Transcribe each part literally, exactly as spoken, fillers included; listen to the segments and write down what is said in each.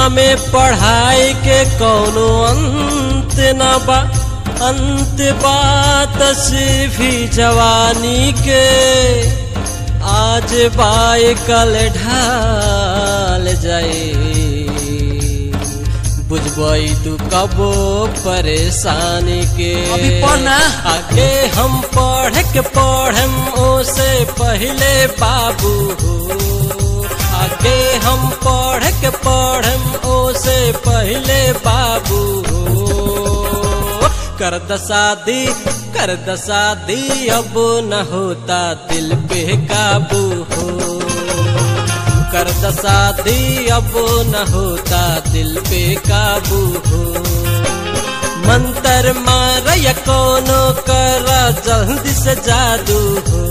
में पढ़ाई के कौनो अंत न बा, अंत बात सिर्फी जवानी के। आज बाय कल ढाल जाए, बुझबई तू कबो परेशानी के। अभी पढ़ना आगे हम पढ़ के पढ़म ओसे पहले बाबू हो, आगे हम पढ़ के पढ़म ओसे पहले बाबू हो। कर द शादी कर द शादी अब न होता दिल पे काबू हो, कर द शादी अब न होता दिल पे काबू हो। मंतर मार या कोनो करा जल्दी से जादू हो,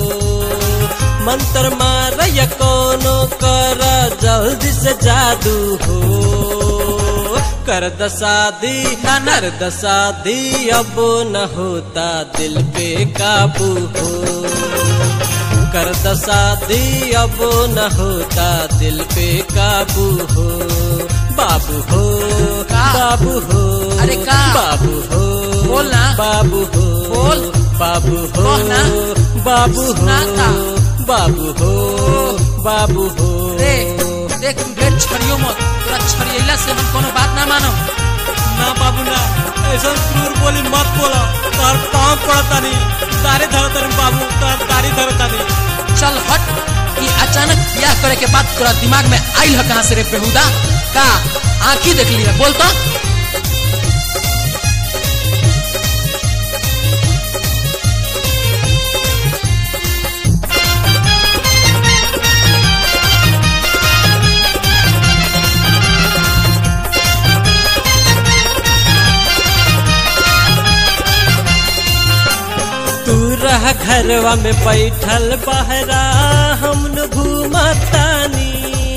मंतर मार या कोनो करा जल्दी से जादू हो। कर द शादी कर द शादी अब न होता दिल पे काबू हो, कर द शादी अब न होता दिल पे काबू हो। बाबू हो बाबू हो अरे का बाबू हो बोल ना बाबू हो बोल बाबू हो ना बाबू हो बाबू हो बाबू हो। रे देख ढेर छड़ियो मत, तोरा छड़ियला से हम कोनो बात ना मानो। ना बाबू ना, ऐसा क्रूर बोली मत बोला, तार पाँव पड़ता नहीं, तारे धरता नहीं बाबू, तार तारी धरता नहीं। चल हट, ये अचानक ब्याह करे के बाद तोरा दिमाग में आइल है कहाँ से रे बेहुदा? का आँखी देख ली है? बोल तो। घरवा में बैठल बहरा हमन घूमतानी,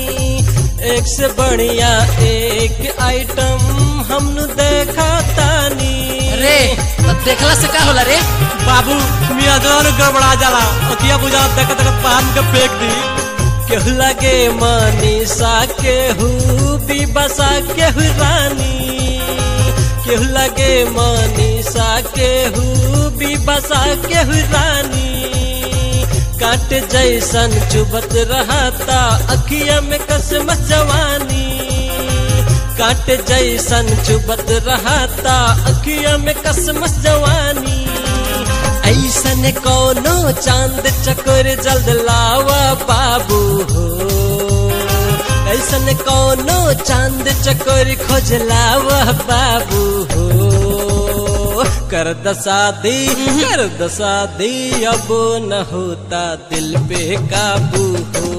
एक से बढ़िया एक आइटम हमन देखतानी। रे तो देखला से का होला रे? बाबू मियाँ दोनों गड़बड़ा जाला, अखिया बुझा देख देख पान के फेंक दी। केहू लगे मनीषा केहू भी बसा केहू रानी, केहू लगे मनीषा केहू भी बसा केहू रानी। काट जैसन चुबत रहता अखिया में कसम जवानी, काट जैसन चुबत रहता अखिया में कसम जवानी। ऐसन कोनो चांद चकोर जल्द लावा बाबू हो, ऐसन कोनो चांद चकोर खोज लावा बाबू हो। कर द शादी कर द शादी अब न होता दिल पे काबू हो,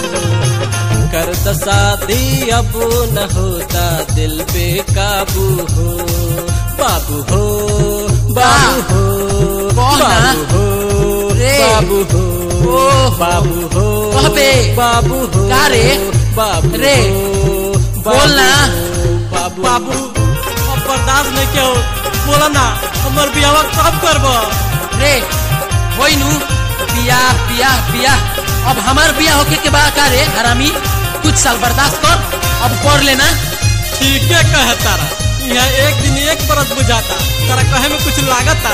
कर द शादी अब न होता दिल पे काबू हो। बाबू हो बाबू हो बाबू हो बाबू हो बाबू हो बाबू हो का रे बाबू रे बोल ना बाबू बाबू अब बर्दाश्त नहीं क्या हो, बोला ना हमर बियाह कब करब? रे होई नु बियाह बियाह बियाह, अब हमार बियाह होके के बाद का रे हरामी? कुछ साल बर्दाश्त कर, अब पढ़ लेना। ठीक है कहे तारा, यहाँ एक दिन एक परत बुझाता, तारा कहे में कुछ लागता।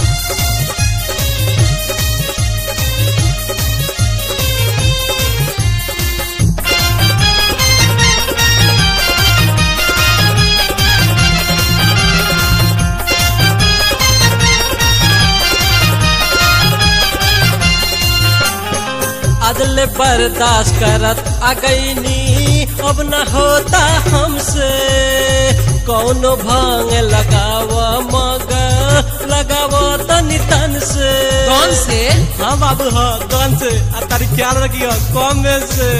अदले बर्दाश्त करत आ गईनी, अब न होता हमसे। कौनो भांग लगावा मगर लगावा तनी तन से। कौन से? हाँ बाबू हाँ कौन से, आ तारी ख्याल रखियो कौन में से।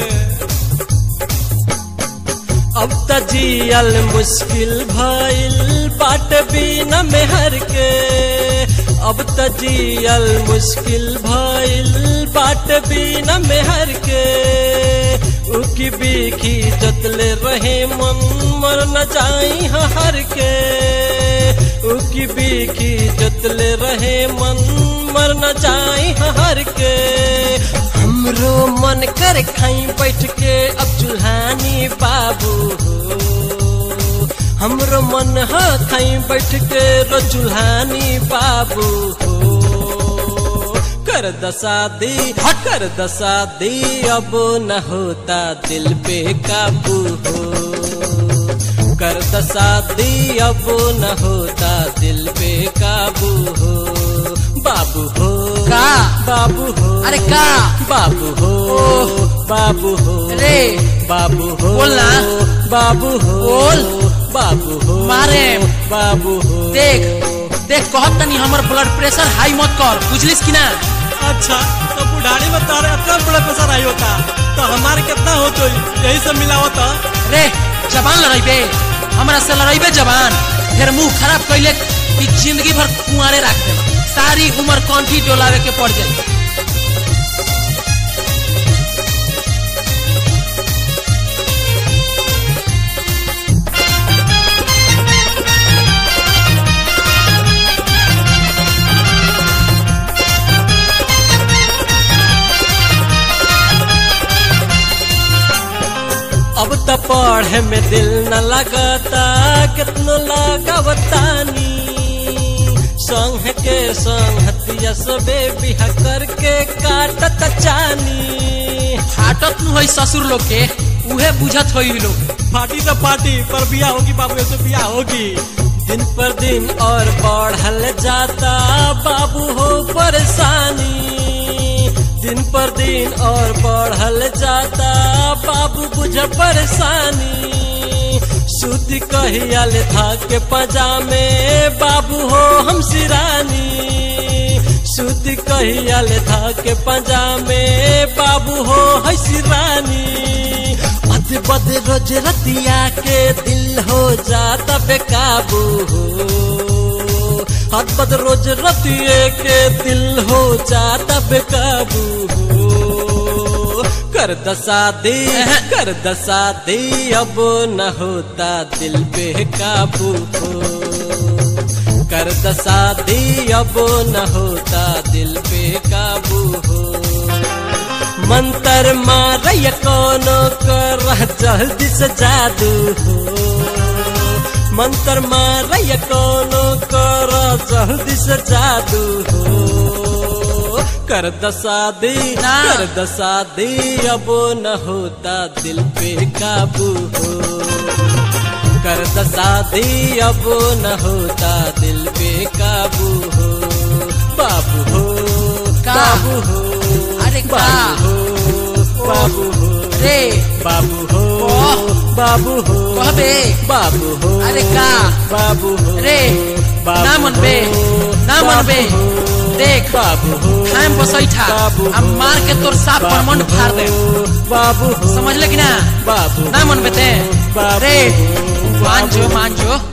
अब त जियल मुश्किल भइल बाट बिना मेहर के, अब त जियल मुश्किल भइल बाट बिना मेहर के। उकी बीखी जतले रहे मन मर न जाई हर के, उकी बीखी जतले रहे मन मर न जाई हर के। हमरो मन कर खाई बैठ के अब चूल्हानी बाबू हो, हमरो मन हा खाई बैठ के रोजुल्हानी बाबू हो कर दसादी कर दसादी अब न होता दिल पे काबू हो कर दसादी अब न होता दिल पे काबू हो बाबू हो का बाबू हो अरे का बाबू हो बाबू हो रे बाबू हो बोलना बाबू हो बोल बाबू हो मारे बाबू हो देख देख कहत तनी हमर ब्लड प्रेशर हाई मत कर बुझलिस कि ना। अच्छा तो बुढ़ारी में तारे इतना बड़ा प्रेशर आई होता तो हमारे कितना हो तो यही सब मिलावत रे जबान लड़ाइबे हमरा से लड़ाइबे जबान फिर मुंह खराब कैले कि जिंदगी भर कुंवारे रख दे सारी उम्र कंठी डोलावे के पड़ जाए। अब तो पढ़े में दिल न लगता कितनो लगावतानी संग के संगतिया सबे बिहा करके काटत चानी फाटत न होई ससुर लोग के उहे बुझत होई लोग पार्टी तो पार्टी पर बिया होगी बाबू ऐसे बिया होगी दिन पर दिन और बढ़ल जाता बाबू हो परेशानी दिन पर दिन और बढ़ल जाता बाबू बुझ परेशानी सूती कहियाल था के पजामे बाबू हो हम सिरानी सूती कहियाल था के पजामे बाबू हो है सिरानी अद बद रोज रतिया के दिल हो जाता बेकाबू हो हद बद रोज रतिए के दिल हो जाता बेकाबू हो कर दसादी कर दसादी अब न होता दिल पे काबू हो कर दसादी अब न होता दिल पे काबू हो मंतर मारय कोनो कर जल्दी से जादू हो मंतर मारय कोनो कर जल्दी से जादू हो कर दसादी कर दसादी अब न होता दिल पे काबू हो कर दसादी अब न होता दिल पे काबू हो बाबू हो बाबू हो अरे बाबू हो बाबू हो रे बाबू हो बाबू हो कहबे बाबू हो अरे का बाबू हो रे ना मनबे ना मनबे देख बाबू हो हम बसैठा हम मार के तोर साफ परमंड फाड़ दे बाबू समझ ले कि ना बाबू ना मनबे ते रे मान जो मान जो